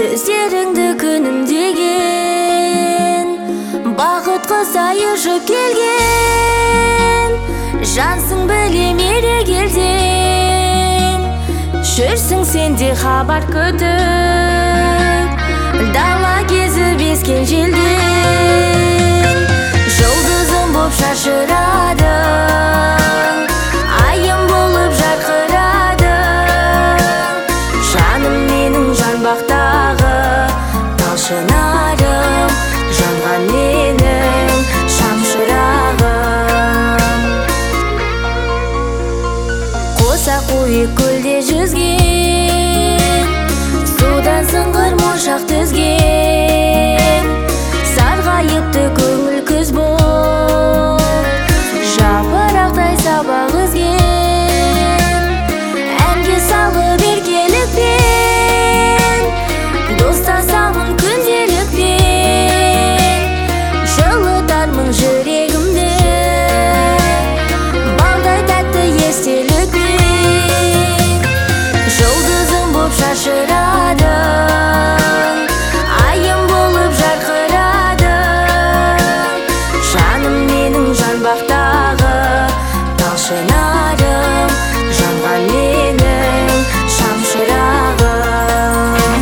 Сөздеріңді күнімдеген, бақытқа сай ұшып келген. Жансың білем ерек елден, жүрсің сенде хабар күтіп, дала кезіп ескен желден. Жұлдызым боп шашырадың, айым болып жарқырадың. Жаным менің жанбақтағы талшынарым, жанған менің шамшырағым. Қоса қойып көлде жүзген, судан сыңғыр моншақ түзген. Сарғайыпты көңіл күз боп, жапырақтай сабақ үзген. Әнге салып еркелікпен, достасамын күнделікпен. Жылытармын жүрегімді, балдай тәтті естелікпен. Жұлдызым боп шашырадың, айым болып жарқырадың. Жаным менің жанбақтағы талшынарым, жанған менің шамшырағым.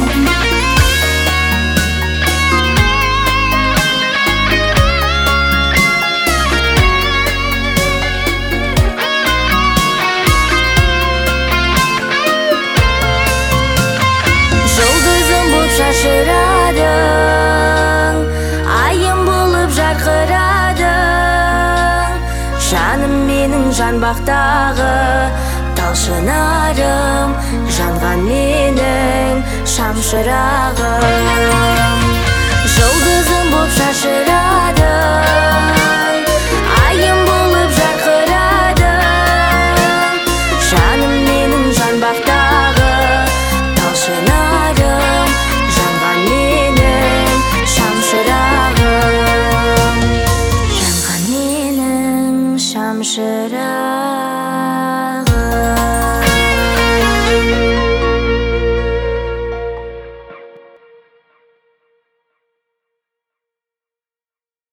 Жұлдызым боп шашырадың, айым болып жарқырадың. Жаным менің жанбақтағы талшынарым, жанған менің шамшырағым.